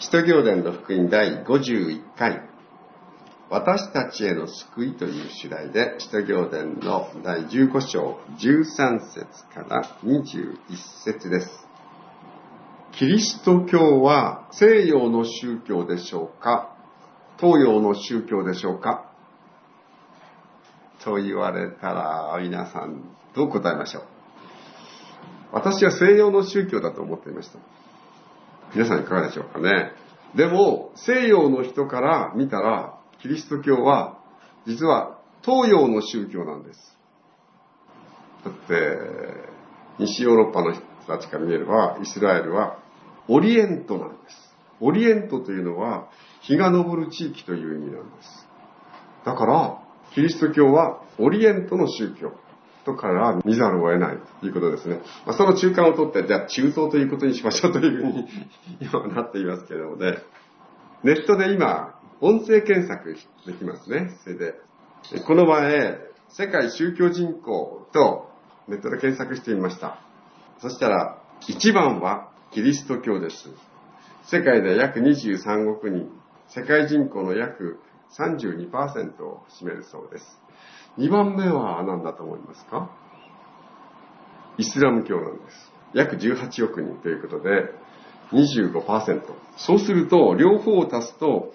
使徒行伝の福音第51回、私たちへの救いという主題で、使徒行伝の第15章13節から21節です。キリスト教は西洋の宗教でしょうか、東洋の宗教でしょうかと言われたら、皆さんどう答えましょう。私は西洋の宗教だと思っていました。皆さんいかがでしょうかね。でも西洋の人から見たらキリスト教は実は東洋の宗教なんです。だって西ヨーロッパの人たちから見ればイスラエルはオリエントなんです。オリエントというのは日が昇る地域という意味なんです。だからキリスト教はオリエントの宗教とから見ざるを得ないということですね。その中間を取って、じゃあ中東ということにしましょうというふうに今はなっていますけれどもね。ネットで今、音声検索できますね。それで、この前、世界宗教人口とネットで検索してみました。そしたら、1番はキリスト教です。世界で約23億人、世界人口の約 32% を占めるそうです。2番目は何だと思いますか？イスラム教なんです。約18億人ということで 25%。そうすると両方を足すと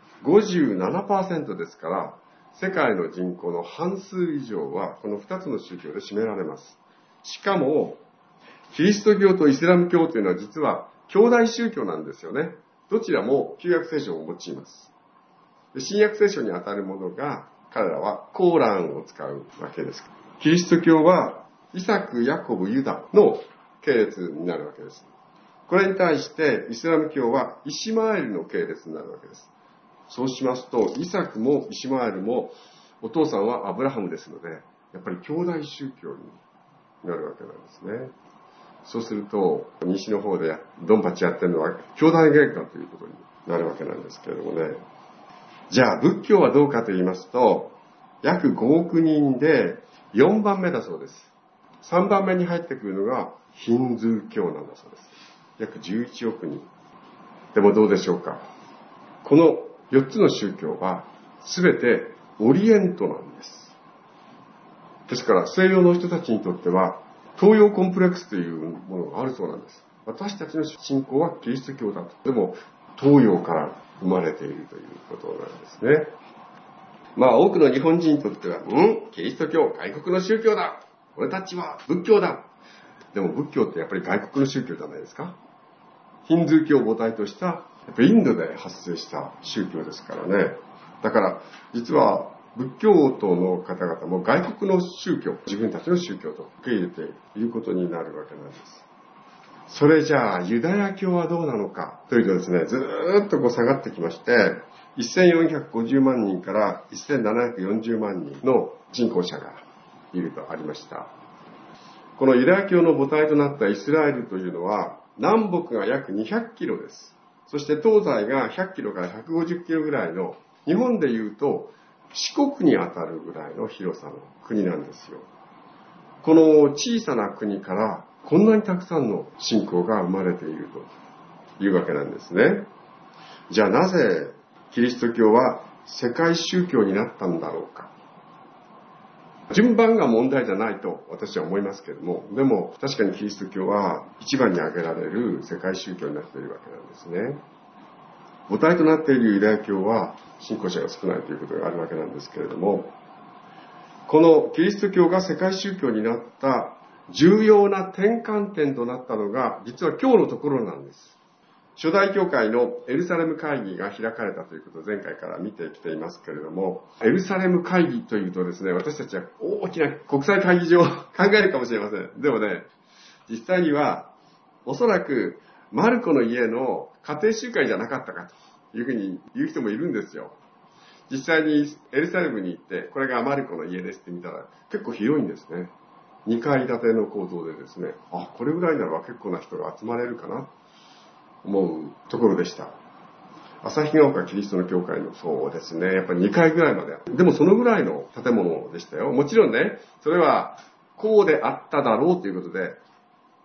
57% ですから、世界の人口の半数以上はこの2つの宗教で占められます。しかもキリスト教とイスラム教というのは実は兄弟宗教なんですよね。どちらも旧約聖書を用います。新約聖書にあたるものが彼らはコーランを使うわけです。キリスト教はイサク、ヤコブ、ユダの系列になるわけです。これに対してイスラム教はイシマエルの系列になるわけです。そうしますとイサクもイシマエルもお父さんはアブラハムですので、やっぱり兄弟宗教になるわけなんですね。そうすると西の方でドンパチやってるのは兄弟喧嘩ということになるわけなんですけれどもね。じゃあ仏教はどうかと言いますと、約5億人で4番目だそうです。3番目に入ってくるのがヒンズー教なんだそうです。約11億人。でもどうでしょうか。この4つの宗教は全てオリエントなんです。ですから西洋の人たちにとっては東洋コンプレックスというものがあるそうなんです。私たちの信仰はキリスト教だと。でも東洋から生まれているということなんですね。多くの日本人にとっては、キリスト教、外国の宗教だ。俺たちは仏教だ。でも仏教ってやっぱり外国の宗教じゃないですか。ヒンズー教を母体とした、やっぱりインドで発生した宗教ですからね。だから実は仏教徒の方々も外国の宗教、自分たちの宗教と受け入れていることになるわけなんです。それじゃあユダヤ教はどうなのかというとですね、ずーっと下がってきまして、1450万人から1740万人の人口者がいるとありました。このユダヤ教の母体となったイスラエルというのは南北が約200キロです。そして東西が100キロから150キロぐらいの、日本でいうと四国にあたるぐらいの広さの国なんですよ。この小さな国からこんなにたくさんの信仰が生まれているというわけなんですね。じゃあなぜキリスト教は世界宗教になったんだろうか。順番が問題じゃないと私は思いますけれども、でも確かにキリスト教は一番に挙げられる世界宗教になっているわけなんですね。母体となっているユダヤ教は信仰者が少ないということがあるわけなんですけれども、このキリスト教が世界宗教になった重要な転換点となったのが実は今日のところなんです。初代教会のエルサレム会議が開かれたということを前回から見てきていますけれども、エルサレム会議というとですね、私たちは大きな国際会議場を考えるかもしれません。でもね、実際にはおそらくマルコの家の家庭集会じゃなかったかというふうに言う人もいるんですよ。実際にエルサレムに行って、これがマルコの家ですって見たら結構広いんですね。2階建ての構造でですね、これぐらいなら結構な人が集まれるかな思うところでした。旭ヶ丘キリストの教会のそうですね、やっぱり2階ぐらいまで。でもそのぐらいの建物でしたよ。もちろんね、それはこうであっただろうということで、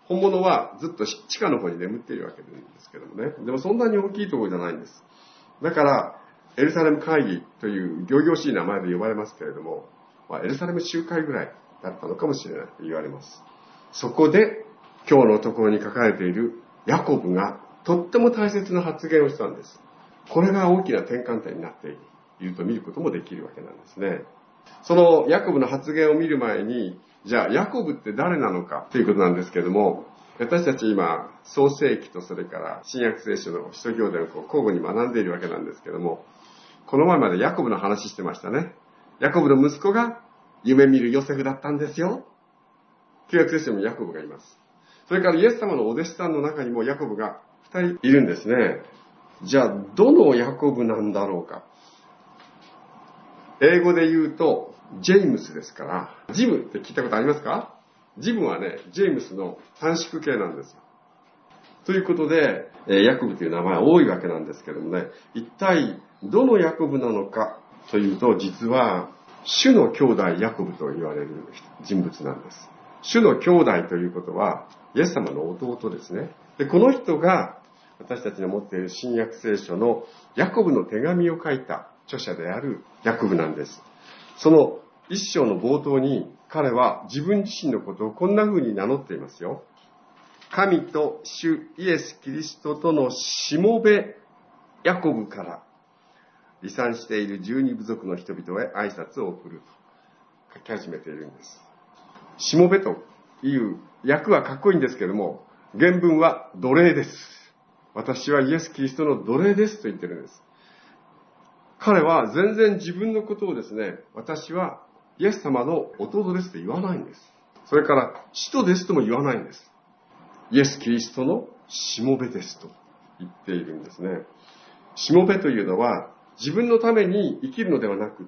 本物はずっと地下の方に眠っているわけですけどもね。でもそんなに大きいところじゃないんです。だから、エルサレム会議という仰々しい名前で呼ばれますけれども、エルサレム集会ぐらいだったのかもしれないと言われます。そこで、今日のところに書かれているヤコブがとっても大切な発言をしたんです。これが大きな転換点になっていると見ることもできるわけなんですね。そのヤコブの発言を見る前に、じゃあヤコブって誰なのかということなんですけれども、私たち今、創世記とそれから新約聖書の使徒行伝を交互に学んでいるわけなんですけれども、この前までヤコブの話してましたね。ヤコブの息子が夢見るヨセフだったんですよ。旧約聖書にもヤコブがいます。それからイエス様のお弟子さんの中にもヤコブが2人いるんですね。じゃあ、どのヤコブなんだろうか。英語で言うと、ジェイムスですから、ジムって聞いたことありますか？ジムはね、ジェームスの短縮形なんですよ。ということで、ヤコブという名前は多いわけなんですけどもね、一体どのヤコブなのかというと、実は、主の兄弟ヤコブと言われる人物なんです。主の兄弟ということは、イエス様の弟ですね。で、この人が私たちの持っている新約聖書のヤコブの手紙を書いた著者であるヤコブなんです。その一章の冒頭に彼は自分自身のことをこんな風に名乗っていますよ。神と主イエス・キリストとのしもべヤコブから離散している12部族の人々へ挨拶を送ると書き始めているんです。しもべという訳はかっこいいんですけれども、原文は奴隷です。私はイエス・キリストの奴隷ですと言ってるんです。彼は全然自分のことをですね、私はイエス様の弟ですと言わないんです。それから使徒ですとも言わないんです。イエス・キリストのしもべですと言っているんですね。しもべというのは自分のために生きるのではなくって、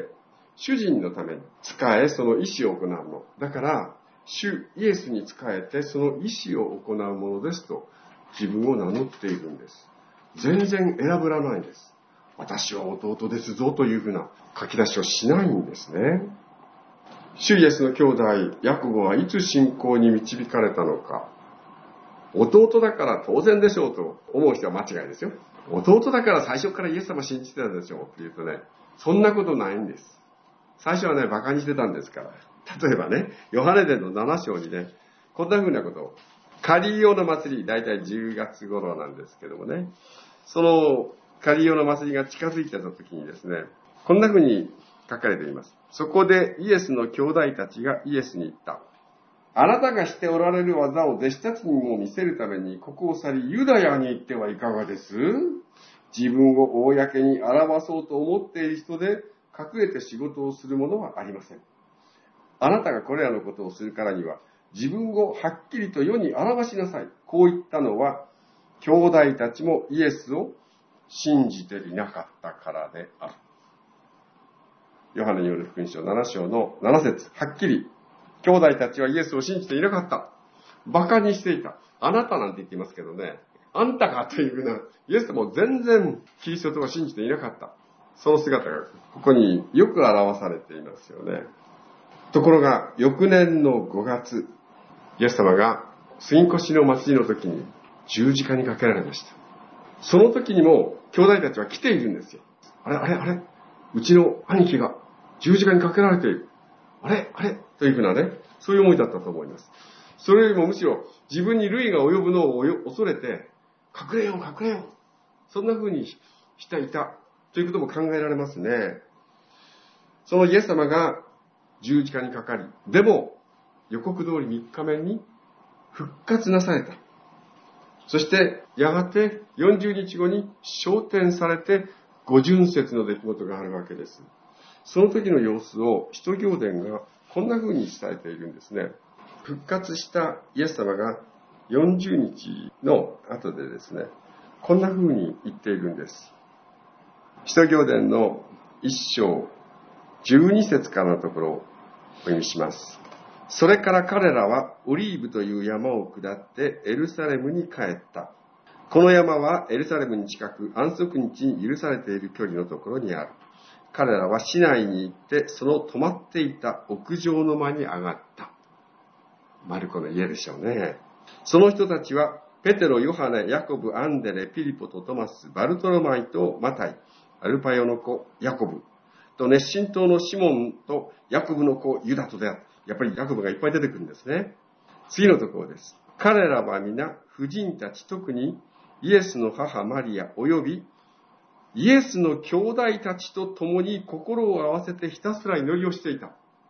主人のために仕えその意志を行うもの。だから主イエスに仕えてその意志を行うものですと自分を名乗っているんです。全然選ぶらないんです。私は弟ですぞというふうな書き出しをしないんですね。主イエスの兄弟ヤコブはいつ信仰に導かれたのか。弟だから当然でしょうと思う人は間違いですよ。弟だから最初からイエス様信じてたでしょうって言うとね、そんなことないんです。最初はね、馬鹿にしてたんですから。例えばね、ヨハネ伝の7章にね、こんな風なことを、カリオの祭り、だいたい10月頃なんですけどもね、そのカリオの祭りが近づいてた時にですね、こんな風に書かれています。そこでイエスの兄弟たちがイエスに言った。あなたがしておられる技を弟子たちにも見せるために、ここを去りユダヤに行ってはいかがです？自分を公に表そうと思っている人で、隠れて仕事をするものはありません。あなたがこれらのことをするからには、自分をはっきりと世に表しなさい。こう言ったのは、兄弟たちもイエスを信じていなかったからである。ヨハネによる福音書7章の7節、はっきり、兄弟たちはイエスを信じていなかった。馬鹿にしていた。あなたなんて言っていますけどね、あんたかというふうな、イエスも全然キリストとは信じていなかった。その姿がここによく表されていますよね。ところが、翌年の5月、イエス様が杉越の祭りの時に十字架にかけられました。その時にも兄弟たちは来ているんですよ。あれ、うちの兄貴が十字架にかけられている。あれというふうなね、そういう思いだったと思います。それよりもむしろ自分に累が及ぶのを恐れて、隠れよう。そんな風にしていたということも考えられますね。そのイエス様が十字架にかかり、でも予告通り3日目に復活なされた。そしてやがて40日後に昇天されて五巡節の出来事があるわけです。その時の様子を使徒行伝がこんな風に伝えているんですね。復活したイエス様が40日の後でですね、こんな風に言っているんです。使徒行伝の1章12節からのところをお読みします。それから彼らはオリーブという山を下ってエルサレムに帰った。この山はエルサレムに近く安息日に許されている距離のところにある。彼らは市内に行ってその泊まっていた屋上の間に上がった。マルコの家でしょうね。 その人たちは、ペテロ、ヨハネ、ヤコブ、アンデレ、ピリポとトマス、バルトロマイとマタイ、アルパヨの子、ヤコブ、と熱心党のシモンとヤコブの子、ユダとである。やっぱりヤコブがいっぱい出てくるんですね。次のところです。彼らは皆、婦人たち、特にイエスの母マリア、およびイエスの兄弟たちと共に心を合わせてひたすら祈りをしていた。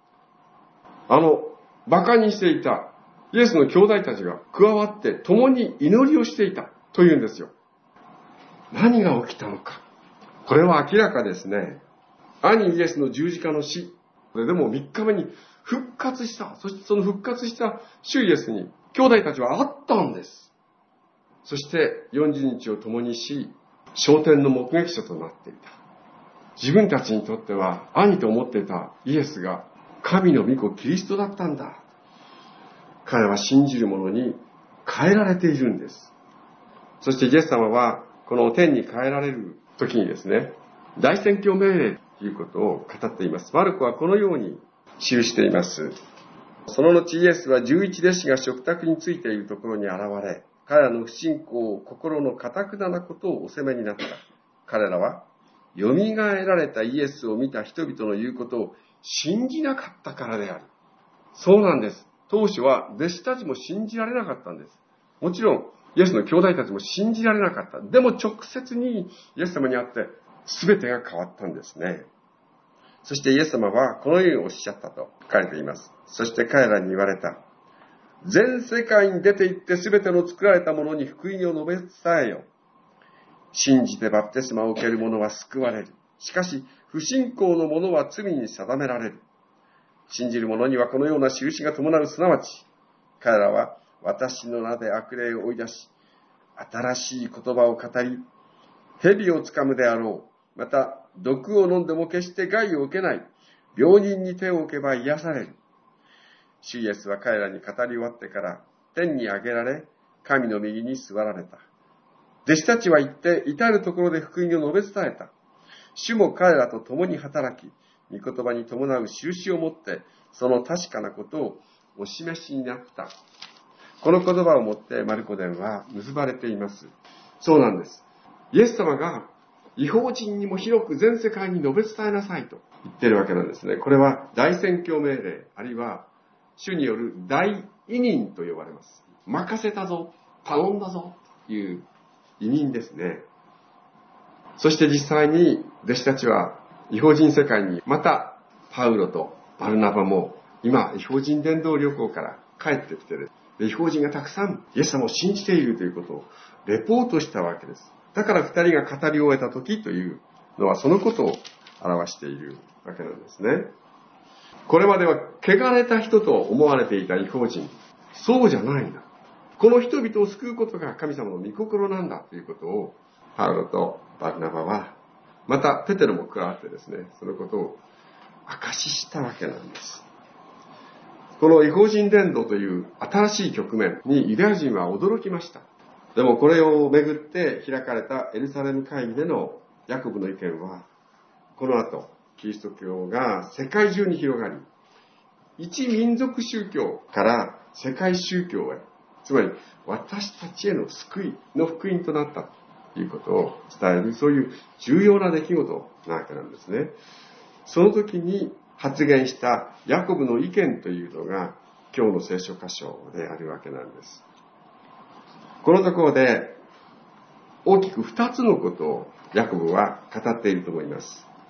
馬鹿にしていたイエスの兄弟たちが加わって共に祈りをしていたというんですよ。何が起きたのか。これは明らかですね。兄イエスの十字架の死。これでも3日目に復活した。そしてその復活した主イエスに兄弟たちは会ったんです。そして40日を共にし、昇天の目撃者となっていた。自分たちにとっては兄と思っていたイエスが神の御子キリストだったんだ。彼は信じる者に変えられているんです。そしてイエス様はこの天に変えられる時にですね、大宣教命令ということを語っています。マルコはこのように記しています。その後イエスは11弟子が食卓についているところに現れ、彼らの不信仰、心の堅くなことをお責めになった。彼らは、蘇られたイエスを見た人々の言うことを信じなかったからである。そうなんです。当初は弟子たちも信じられなかったんです。もちろん、イエスの兄弟たちも信じられなかった。でも直接にイエス様に会って、全てが変わったんですね。そしてイエス様はこのようにおっしゃったと書かれています。そして彼らに言われた。全世界に出て行ってすべての作られたものに福音を述べ伝えよ。信じてバプテスマを受ける者は救われる。しかし、不信仰の者は罪に定められる。信じる者にはこのような印が伴う。すなわち、彼らは私の名で悪霊を追い出し、新しい言葉を語り、蛇をつかむであろう。また、毒を飲んでも決して害を受けない。病人に手を置けば癒される。主イエスは彼らに語り終わってから天に上げられ、神の右に座られた。弟子たちは行って至るところで福音を述べ伝えた。主も彼らと共に働き、御言葉に伴う印をもって、その確かなことをお示しになった。この言葉をもってマルコ伝は結ばれています。そうなんです。イエス様が異邦人にも広く全世界に述べ伝えなさいと言っているわけなんですね。これは大宣教命令、あるいは主による大委任と呼ばれます。任せたぞ、頼んだぞという委任ですね。そして実際に弟子たちは異邦人世界に、またパウロとバルナバも今異邦人伝道旅行から帰ってきて、異邦人がたくさんイエス様を信じているということをレポートしたわけです。だから二人が語り終えた時というのはそのことを表しているわけなんですね。これまでは汚れた人と思われていた異邦人。そうじゃないんだ。この人々を救うことが神様の御心なんだということをパウロとバルナバは、またペテロも加わってですね、そのことを証ししたわけなんです。この異邦人伝道という新しい局面にユダヤ人は驚きました。でもこれをめぐって開かれたエルサレム会議でのヤコブの意見は、この後キリスト教が世界中に広がり、一民族宗教から世界宗教へ、つまり私たちへの救いの福音となったということを伝える、そういう重要な出来事なわけなんですね。その時に発言したヤコブの意見というのが今日の聖書箇所であるわけなんです。このところで大きく2つのことをヤコブは語っていると思います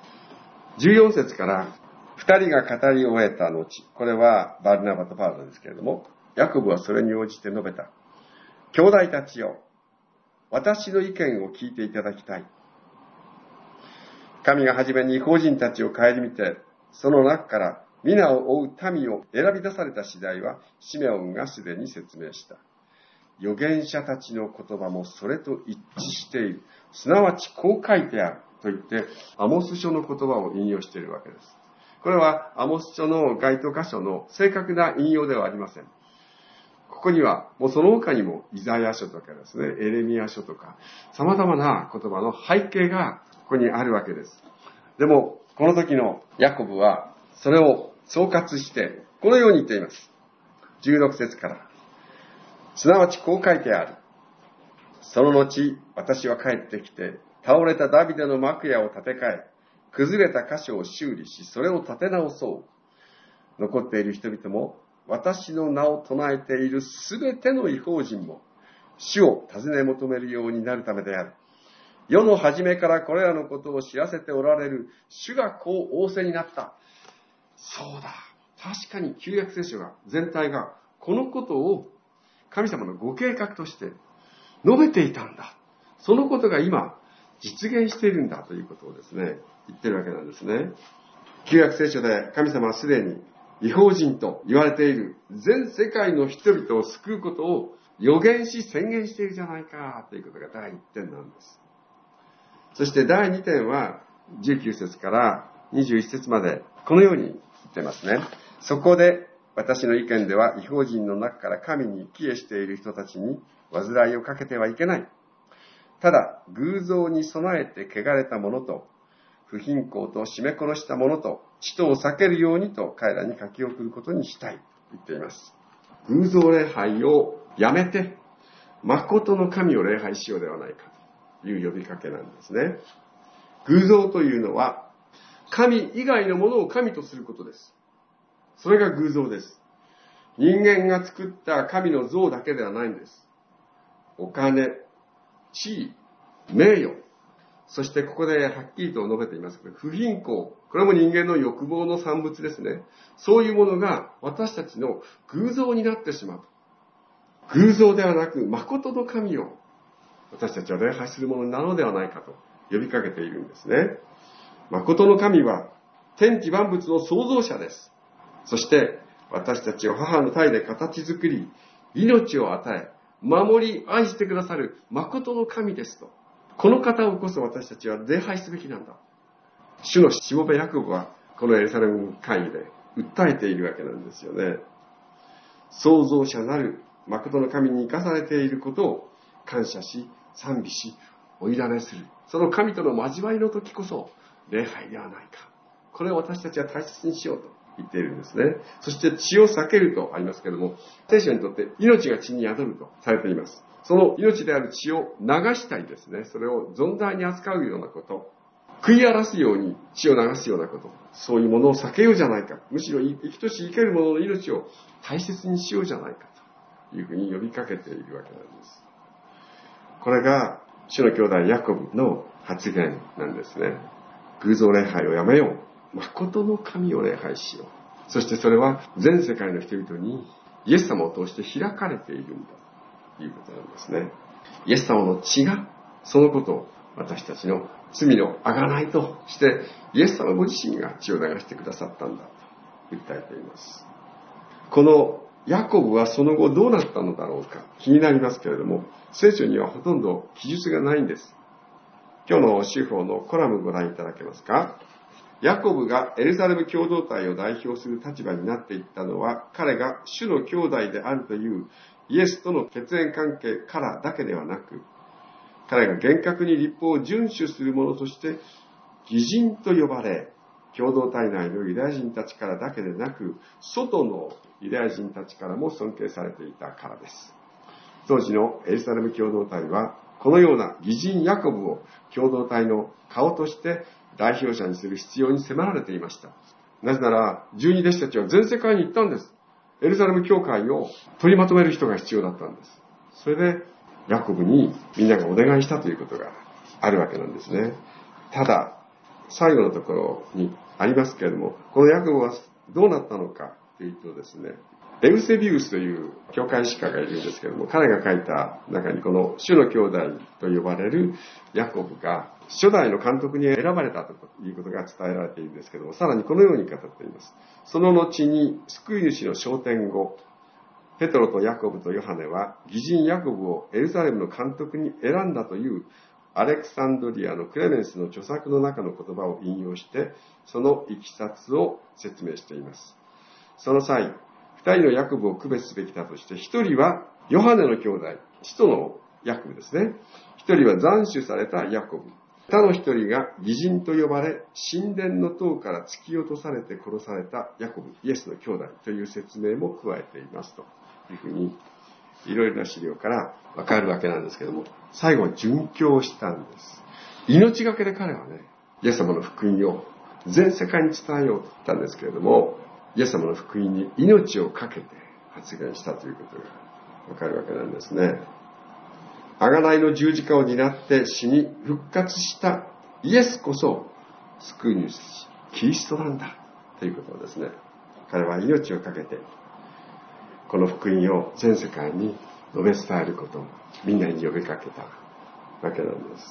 。14節から2人が語り終えた後、これはバルナバとパウロですけれども、ヤコブはそれに応じて述べた。兄弟たちよ、私の意見を聞いていただきたい。神が初めに異邦人たちを顧みて、その中から皆を追う民を選び出された次第は、シメオンがすでに説明した。預言者たちの言葉もそれと一致している。すなわちこう書いてあると言って、アモス書の言葉を引用しているわけです。これはアモス書の該当箇所の正確な引用ではありません。ここにはもうその他にもイザヤ書とかですね、エレミヤ書とか様々な言葉の背景がここにあるわけです。でもこの時のヤコブはそれを総括してこのように言っています。16節から。 すなわちこう書いてある。その後、私は帰ってきて、倒れたダビデの幕屋を建て替え、崩れた箇所を修理し、それを建て直そう。残っている人々も、私の名を唱えているすべての異邦人も、主を尋ね求めるようになるためである。世の初めからこれらのことを知らせておられる主がこう仰せになった。そうだ。確かに旧約聖書が全体がこのことを神様のご計画として述べていたんだ。そのことが今実現しているんだということをですね、言ってるわけなんですね。旧約聖書で神様はすでに異邦人と言われている全世界の人々を救うことを予言し宣言しているじゃないかということが第1点なんです。そして第2点は19節から21節までこのように言ってますね。そこで私の意見では異邦人の中から神に帰依している人たちに煩いをかけてはいけない。ただ偶像に備えて汚れた者と不貧困と絞め殺した者と使徒を避けるようにと彼らに書き送ることにしたいと言っています。偶像礼拝をやめて誠の神を礼拝しようではないかという呼びかけなんですね。偶像というのは神以外のものを神とすることです。それが偶像です。人間が作った神の像だけではないんです。お金、地位、名誉、そしてここではっきりと述べていますけど、不貧困、これも人間の欲望の産物ですね。そういうものが私たちの偶像になってしまう。偶像ではなく、誠の神を私たちは礼拝するものなのではないかと呼びかけているんですね。誠の神は天地万物の創造者です。そして私たちを母の胎で形作り、命を与え、守り、愛してくださる誠の神ですと。この方をこそ私たちは礼拝すべきなんだ。主のしもべヤコブはこのエルサレム会議で訴えているわけなんですよね。創造者なる誠の神に生かされていることを感謝し、賛美し、お委ねする。その神との交わりの時こそ礼拝ではないか。これを私たちは大切にしようと言っているんですね。そして血を避けるとありますけれども、聖書にとって命が血に宿るとされています。その命である血を流したりですね、それを存在に扱うようなこと、食い荒らすように血を流すようなこと、そういうものを避けようじゃないか。むしろ生きとし生ける者の命を大切にしようじゃないかというふうに呼びかけているわけなんです。これが主の兄弟ヤコブの発言なんですね。偶像礼拝をやめよう。誠の神を礼拝しよう。そしてそれは全世界の人々にイエス様を通して開かれているんだということなんですね。イエス様の血がそのことを私たちの罪の贖いとしてイエス様ご自身が血を流してくださったんだと訴えています。このヤコブはその後どうなったのだろうか気になりますけれども、聖書にはほとんど記述がないんです。今日の司法のコラムご覧いただけますか。ヤコブがエルサレム共同体を代表する立場になっていったのは、彼が主の兄弟であるというイエスとの血縁関係からだけではなく、彼が厳格に律法を遵守する者として義人と呼ばれ、共同体内のユダヤ人たちからだけでなく、外のユダヤ人たちからも尊敬されていたからです。当時のエルサレム共同体は、このような義人ヤコブを共同体の顔として代表者にする必要に迫られていました。なぜなら、12弟子たちは全世界に行ったんです。エルサレム教会を取りまとめる人が必要だったんです。それで、ヤコブにみんながお願いしたということがあるわけなんですね。ただ、最後のところにありますけれども、このヤコブはどうなったのかというとですね、エウセビウスという教会士家がいるんですけれども、彼が書いた中にこの主の兄弟と呼ばれるヤコブが初代の監督に選ばれたということが伝えられているんですけれども、さらにこのように語っています。その後に救い主の昇天後、ペトロとヤコブとヨハネは義人ヤコブをエルサレムの監督に選んだというアレクサンドリアのクレメンスの著作の中の言葉を引用して、そのいきさつを説明しています。その際、二人のヤコブを区別すべきだとして、一人はヨハネの兄弟、使徒のヤコブですね。一人は斬首されたヤコブ。他の一人が義人と呼ばれ、神殿の塔から突き落とされて殺されたヤコブ、イエスの兄弟という説明も加えていますというふうにいろいろな資料からわかるわけなんですけども、最後は殉教したんです。命がけで彼はね、イエス様の福音を全世界に伝えようと言ったんですけれども、イエス様の福音に命を懸けて発言したということがわかるわけなんですね。贖いの十字架を担って死に復活したイエスこそ救い主、キリストなんだということをですね、彼は命を懸けてこの福音を全世界に述べ伝えることをみんなに呼びかけたわけなんです。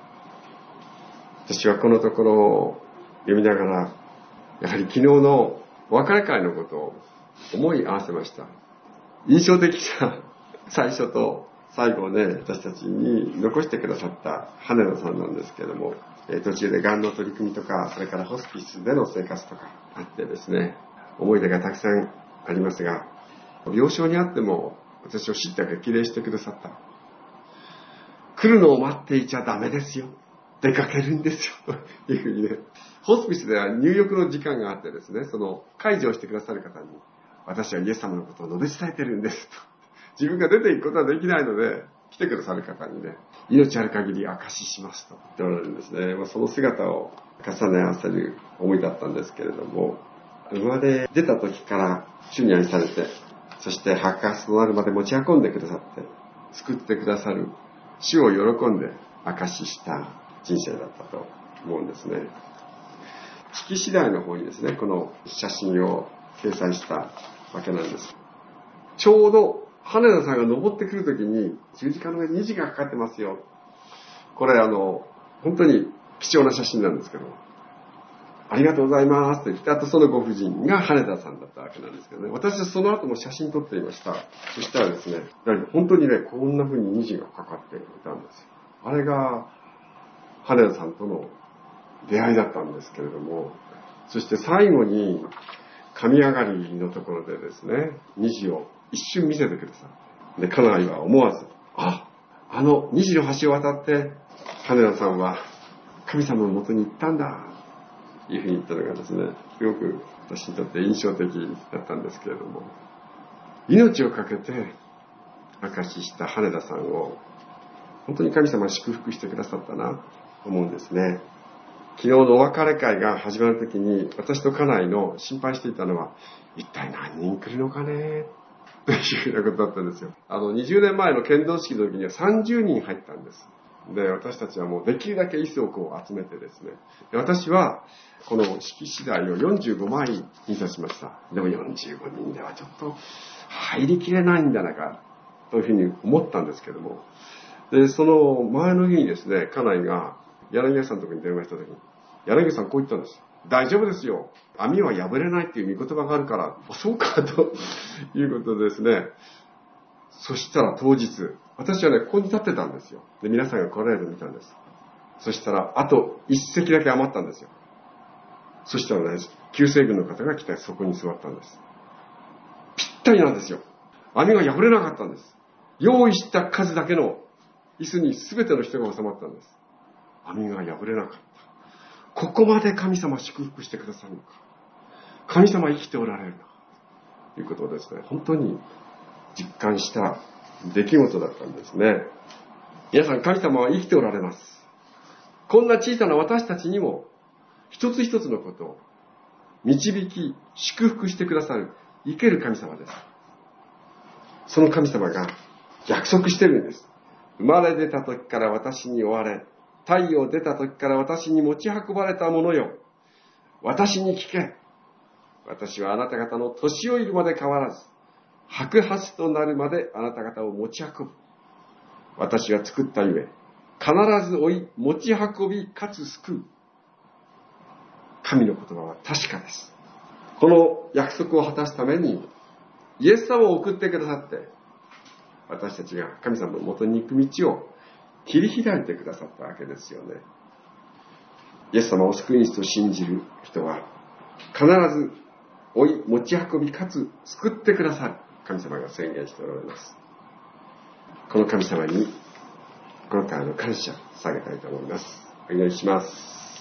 私はこのところを読みながら、やはり昨日のお別れ会のことを思い合わせました。印象的な最初と最後をね、私たちに残してくださった羽田さんなんですけれども、途中でがんの取り組みとか、それからホスピスでの生活とかあってですね、思い出がたくさんありますが、病床にあっても私を叱咤激励してくださった。来るのを待っていちゃダメですよ。出かけるんですよ。というふうにね、ホスピスでは入浴の時間があってですね、その介助をしてくださる方に、私はイエス様のことを述べ伝えてるんですと。自分が出ていくことはできないので、来てくださる方にね、命ある限り証ししますと言っておられるんですね。その姿を重ね合わせる思いだったんですけれども、生まれ出た時から主に愛されて、そして白髪となるまで持ち運んでくださって、救ってくださる主を喜んで証しした人生だったと思うんですね。式次第の方にですね、この写真を掲載したわけなんです。ちょうど羽田さんが登ってくるときに十字架の上に虹がかかってますよ。これ本当に貴重な写真なんですけど、ありがとうございますって言って、あとそのご婦人が羽田さんだったわけなんですけどね。私はその後も写真撮っていました。そしたらですね、本当にね、こんな風に虹がかかっていたんですよ。あれが羽田さんとの出会いだったんですけれども、そして最後に神上がりのところでですね、虹を一瞬見せてください。で、家内は思わず、虹の橋を渡って羽田さんは神様のもとに行ったんだというふうに言ったのがですね、すごく私にとって印象的だったんですけれども、命を懸けて証しした羽田さんを本当に神様は祝福してくださったなと思うんですね。昨日のお別れ会が始まるときに、私と家内の心配していたのは、一体何人来るのかねというようなことだったんですよ。20年前の剣道式の時には30人入ったんです。で、私たちはもうできるだけ椅子を集めてですね、で、私はこの式次第を45枚にいたしました。でも45人ではちょっと入りきれないんじゃないかというふうに思ったんですけども、で、その前の日にですね、家内が柳家さんのところに電話した時に、柳家さんこう言ったんです。大丈夫ですよ。網は破れないっていう御言葉があるから、そうかということでですね。そしたら当日、私はね、ここに立ってたんですよ。で、皆さんが来られるのを見たんです。そしたら、あと一席だけ余ったんですよ。そしたらね、救世軍の方が来てそこに座ったんです。ぴったりなんですよ。網が破れなかったんです。用意した数だけの椅子に全ての人が収まったんです。網が破れなかった。ここまで神様祝福してくださるのか。神様生きておられるのか。ということをですね、本当に実感した出来事だったんですね。皆さん、神様は生きておられます。こんな小さな私たちにも一つ一つのことを導き、祝福してくださる生ける神様です。その神様が約束してるんです。生まれ出た時から私に追われ、太陽出た時から私に持ち運ばれたものよ。私に聞け。私はあなた方の年老いるまで変わらず、白髪となるまであなた方を持ち運ぶ。私は作ったゆえ、必ず追い、持ち運び、かつ救う。神の言葉は確かです。この約束を果たすために、イエス様を送ってくださって、私たちが神様のもとに行く道を切り開いてくださったわけですよね。イエス様を救い主と信じる人は、必ず追い、持ち運び、かつ救ってくださる神様が宣言しておられます。この神様に心からの感謝を捧げたいと思います。お祈りします。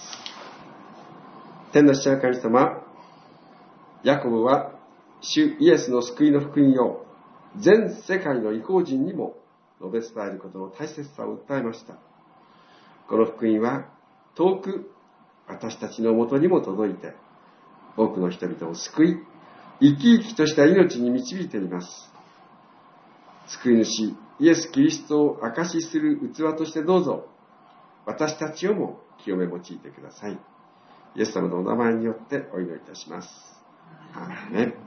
天の父なる神様、ヤコブは主イエスの救いの福音を全世界の異邦人にも述べ伝えることの大切さを訴えました。この福音は遠く私たちのもとにも届いて、多くの人々を救い、生き生きとした命に導いています。救い主イエス・キリストを証しする器としてどうぞ私たちをも清め用いてください。イエス様のお名前によってお祈りいたします。アーメン。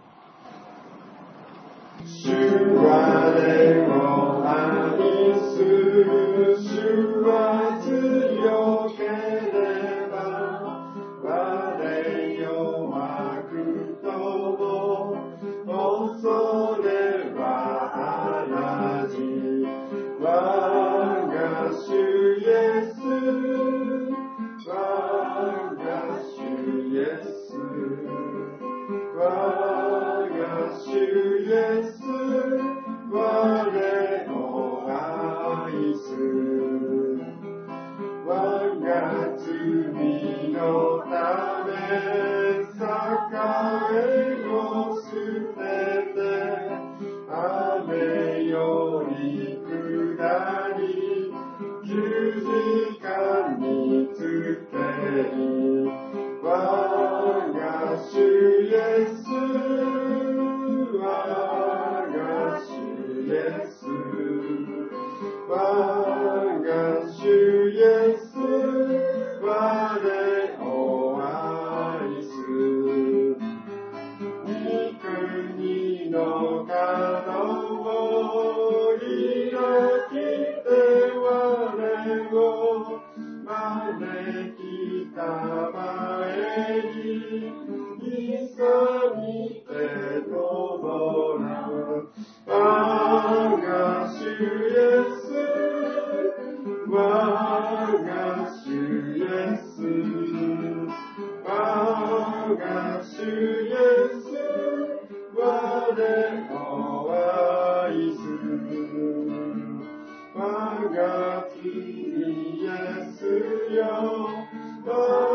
主我を愛する、主は強ければ我弱くとも恐れはあらじ。我が主イエス、我が主イエス、我が主イエス、我を愛す。我が罪のため栄を捨てて、雨より下り十字架につけり、我が主イエス、我が主イエス、我が主イエス、我を愛す。御国の角を開きて我を招きたまえに、勇みて登る。我が主イエス、我が主イエス、我が主イエス、我を愛す。我が主イエスよ、